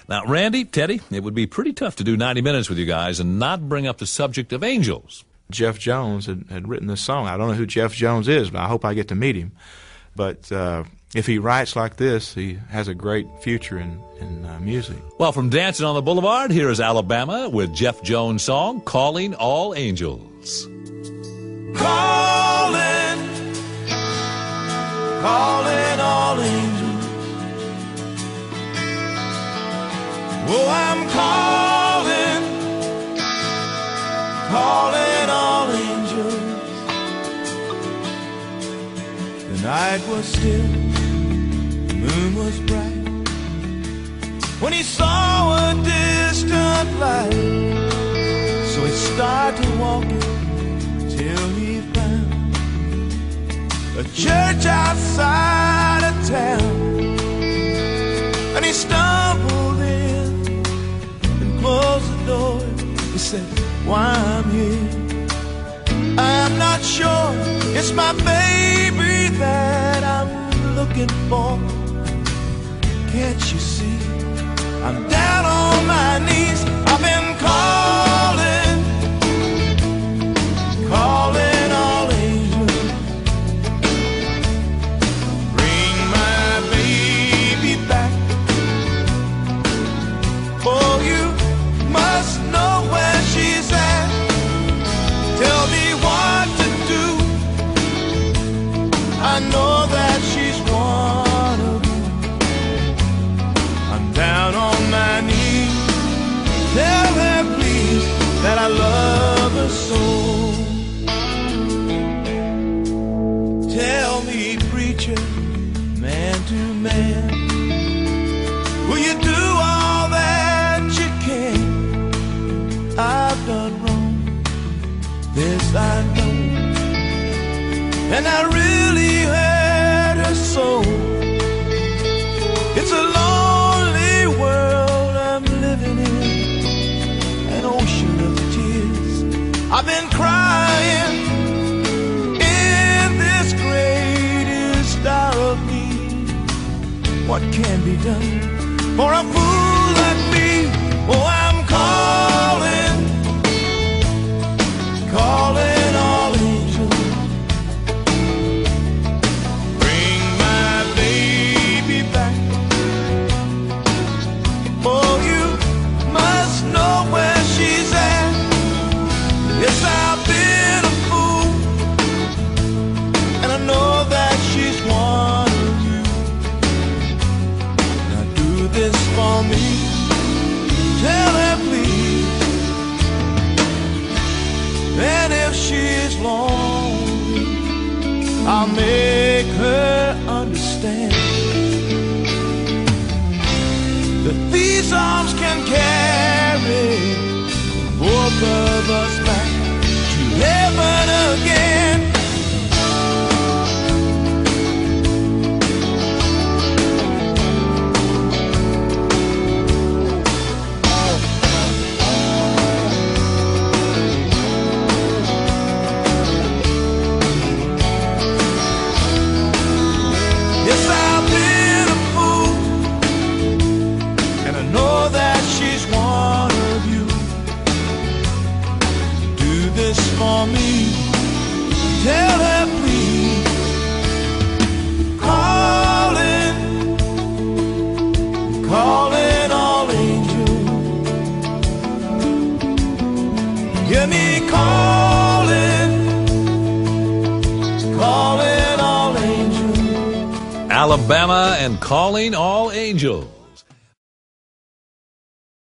Now, Randy, Teddy, it would be pretty tough to do 90 minutes with you guys and not bring up the subject of angels. Jeff Jones had written this song. I don't know who Jeff Jones is, but I hope I get to meet him. But if he writes like this, he has a great future in music. Well, from Dancing on the Boulevard, here is Alabama with Jeff Jones' song, Calling All Angels. Calling all angels. Oh, I'm calling all angels. The night was still, the moon was bright, when he saw a distant light. So he started walking till he found a church outside of town. And he stumbled in and closed the door. He said, why I'm here, I'm not sure. It's my baby that I'm looking for. Can't you see, I'm down on my knees. I've been calling all angels. Bring my baby back. Oh, you must know where she's at. Tell me what to do. I know that she's one of you. I'm down on my knees. Tell her please that I love her so. Tell me, preacher, man to man, will you do all that you can? I've done wrong, this I know, and I really hurt her so. It's a lonely world I'm living in, an ocean of tears. I've been crying in this greatest hour of need. What can be done for a fool like me? Oh, I'm calling all angels. Bring my baby back. Oh, you must know where she's at. Yes, I've been a fool, and I know that she's one of you. Now do this for me. Tell her please. And if she's lonely, I'll make her understand that these arms can carry both of us back to heaven again. Yes, I've been a fool, and I know that she's one of you. Do this for me. Tell her please. Calling all angels. Hear me calling all angels. Alabama and Calling All Angels.